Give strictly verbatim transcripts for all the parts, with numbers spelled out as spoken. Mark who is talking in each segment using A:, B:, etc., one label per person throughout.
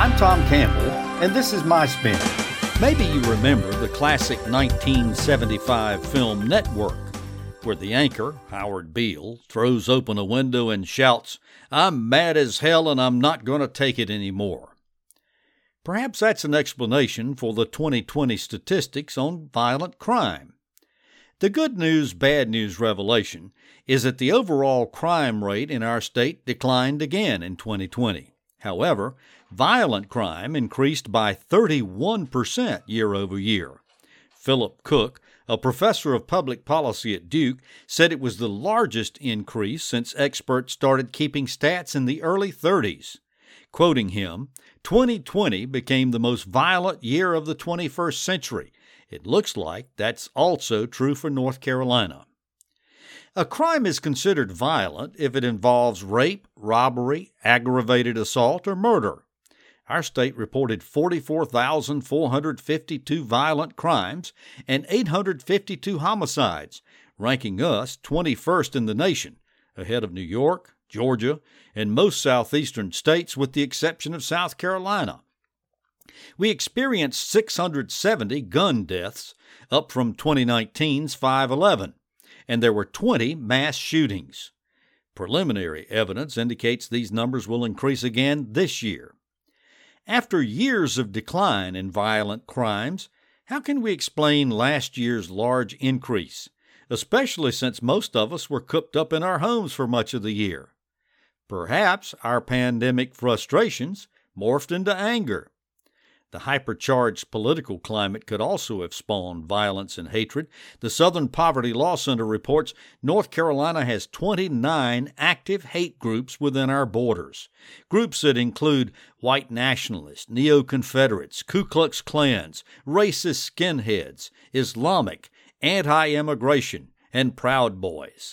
A: I'm Tom Campbell, and this is My Spin. Maybe you remember the classic nineteen seventy-five film Network, where the anchor, Howard Beale, throws open a window and shouts, "I'm mad as hell and I'm not going to take it anymore." Perhaps that's an explanation for the twenty twenty statistics on violent crime. The good news, bad news revelation is that the overall crime rate in our state declined again in twenty twenty. However, violent crime increased by thirty-one percent year over year. Philip Cook, a professor of public policy at Duke, said it was the largest increase since experts started keeping stats in the early thirties. Quoting him, twenty twenty became the most violent year of the twenty-first century. It looks like that's also true for North Carolina. A crime is considered violent if it involves rape, robbery, aggravated assault, or murder. Our state reported forty-four thousand four hundred fifty-two violent crimes and eight hundred fifty-two homicides, ranking us twenty-first in the nation, ahead of New York, Georgia, and most southeastern states with the exception of South Carolina. We experienced six hundred seventy gun deaths, up from twenty nineteen's five eleven, and there were twenty mass shootings. Preliminary evidence indicates these numbers will increase again this year. After years of decline in violent crimes, how can we explain last year's large increase, especially since most of us were cooped up in our homes for much of the year? Perhaps our pandemic frustrations morphed into anger. The hypercharged political climate could also have spawned violence and hatred. The Southern Poverty Law Center reports North Carolina has twenty-nine active hate groups within our borders. Groups that include white nationalists, neo-Confederates, Ku Klux Klans, racist skinheads, Islamic, anti-immigration, and Proud Boys.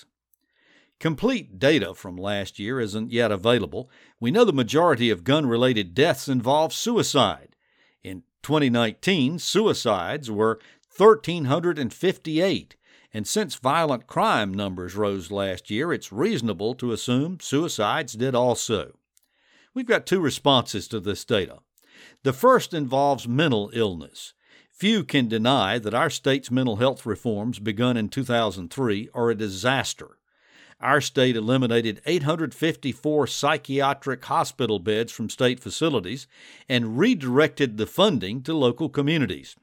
A: Complete data from last year isn't yet available. We know the majority of gun-related deaths involve suicide. In twenty nineteen, suicides were one thousand three hundred fifty-eight, and since violent crime numbers rose last year, it's reasonable to assume suicides did also. We've got two responses to this data. The first involves mental illness. Few can deny that our state's mental health reforms begun in two thousand three are a disaster. Our state eliminated eight hundred fifty-four psychiatric hospital beds from state facilities and redirected the funding to local communities.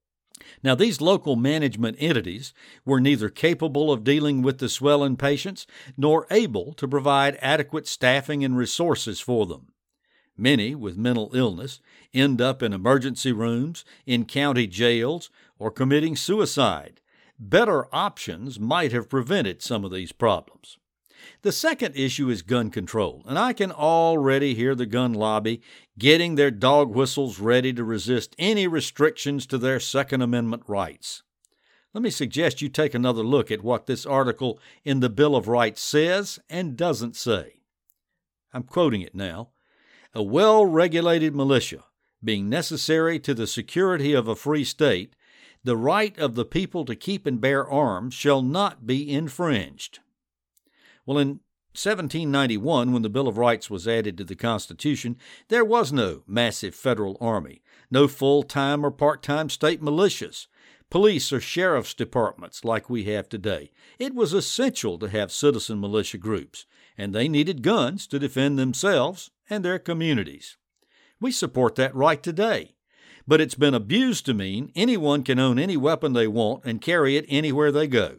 A: Now, these local management entities were neither capable of dealing with the swell in patients nor able to provide adequate staffing and resources for them. Many with mental illness end up in emergency rooms, in county jails, or committing suicide. Better options might have prevented some of these problems. The second issue is gun control, and I can already hear the gun lobby getting their dog whistles ready to resist any restrictions to their Second Amendment rights. Let me suggest you take another look at what this article in the Bill of Rights says and doesn't say. I'm quoting it now. A well-regulated militia, being necessary to the security of a free state, the right of the people to keep and bear arms shall not be infringed. Well, in seventeen ninety-one, when the Bill of Rights was added to the Constitution, there was no massive federal army, no full-time or part-time state militias, police or sheriff's departments like we have today. It was essential to have citizen militia groups, and they needed guns to defend themselves and their communities. We support that right today. But it's been abused to mean anyone can own any weapon they want and carry it anywhere they go.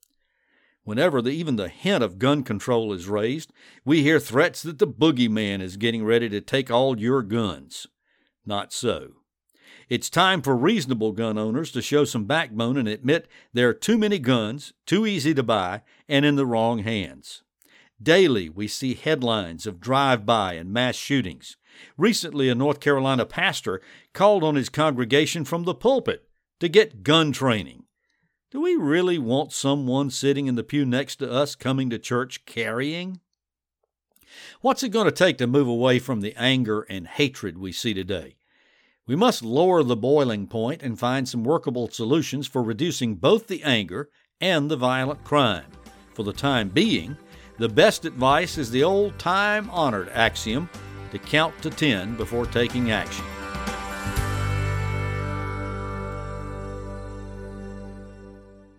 A: Whenever the, even the hint of gun control is raised, we hear threats that the boogeyman is getting ready to take all your guns. Not so. It's time for reasonable gun owners to show some backbone and admit there are too many guns, too easy to buy, and in the wrong hands. Daily, we see headlines of drive-by and mass shootings. Recently, a North Carolina pastor called on his congregation from the pulpit to get gun training. Do we really want someone sitting in the pew next to us coming to church carrying? What's it going to take to move away from the anger and hatred we see today? We must lower the boiling point and find some workable solutions for reducing both the anger and the violent crime. For the time being, the best advice is the old time-honored axiom, to count to ten before taking action.